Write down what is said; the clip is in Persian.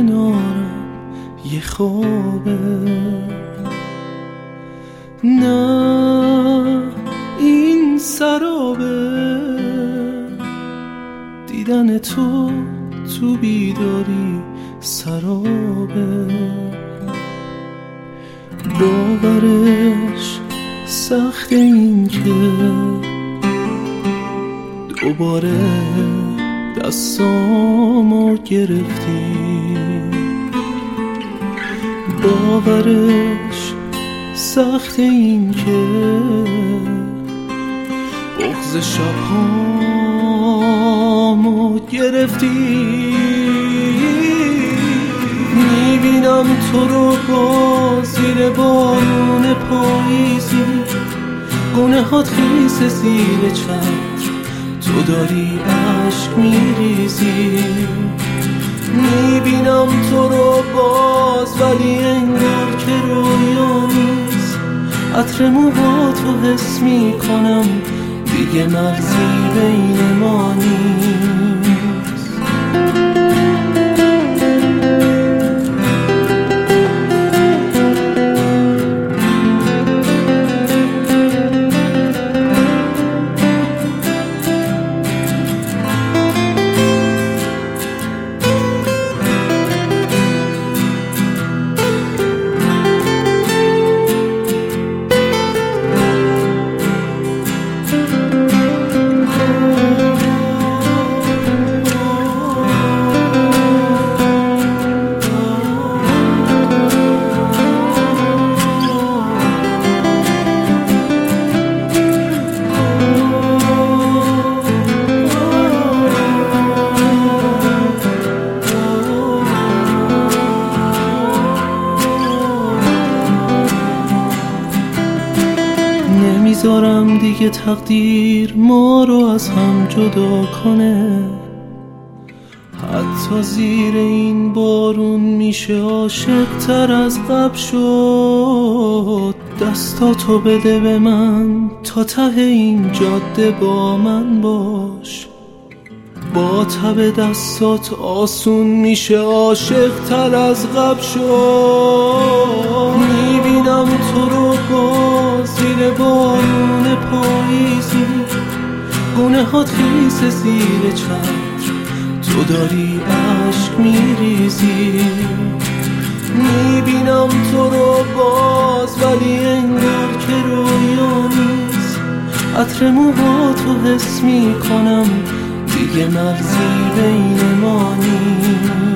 کنارم یه خوابه. نه این سرابه، دیدن تو تو بیداری سرابه. باورش سخت این که دوباره دستامو گرفتی. باورش سخت این که بغض شبهامو گرفتی. میبینم تو رو با زیر بارون پاییزی، گونه هات خیس زیر چتر، تو داری عشق میریزی. میبینم تو رو باز ولی انگار که رویا نیست. عطر موها تو حس میکنم، دیگه مرزی بین ما نیست. نمیذارم دیگه تقدیر ما رو از هم جدا کنه. حتی زیر این بارون میشه عاشق تر از قبل شد. دستاتو بده به من تا ته این جاده با من باش. با تب دستات آسون میشه عاشق تر از قبل شد. میبینم تو رو با زیر بارون پاییزی، گونه هات خیس زیر چتر، تو داری عشق میریزی. میبینم تو رو باز ولی انگار که رویا نیست. عطر موها تو حس میکنم، دیگه مرزی بین ما نیست.